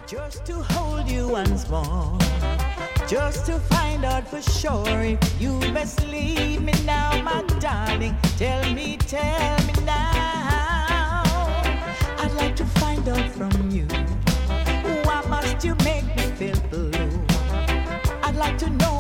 Just to hold you once more, just to find out for sure if you best leave me now, my darling. Tell me now. I'd like to find out from you, why must you make me feel blue? I'd like to know